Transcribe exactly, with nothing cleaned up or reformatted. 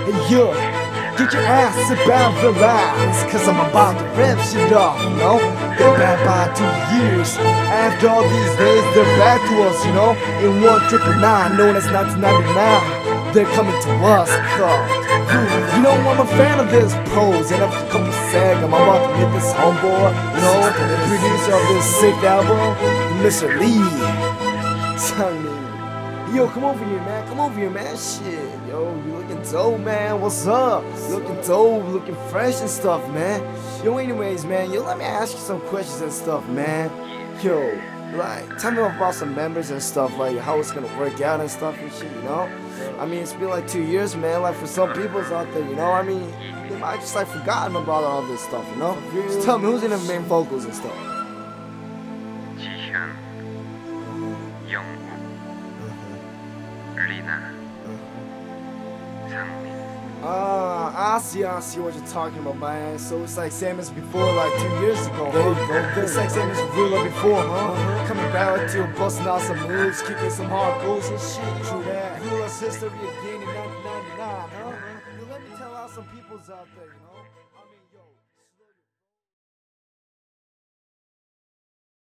Hey yo, get your ass about relax, cause I'm about to rip shit off, you know? Been back by two years. After all these days, they're back to us, you know? In one triple nine, known as nineteen ninety-nine. They're coming to us, cause you know I'm a fan of this pose. And after a couple sag, I'm about to meet this homeboy, you know, the producer of this sick album, Mister Lee. Tell me, yo, come over here, man. Come over here, man. Shit, yo, you looking dope, man. What's up? Looking dope, looking fresh and stuff, man. Yo, anyways, man, yo, let me ask you some questions and stuff, man. Yo, like, tell me about some members and stuff, like how it's gonna work out and stuff and shit, you know? I mean, it's been like two years, man. Like, for some people's out there, you know, I mean, they might just like forgotten about all this stuff, you know? Just tell me who's in the main vocals and stuff. 지현, 영욱, 리나, 상민. Ah, I see, I see what you're talking about, man. So it's like same as before, like two years ago. There you go. It's like same as Ruler before, huh? Coming back with you, busting out some moves, kicking some hard goals and shit. True that. Ruler's history again in nineteen ninety-nine, huh? You let me tell out some people's out there, you know?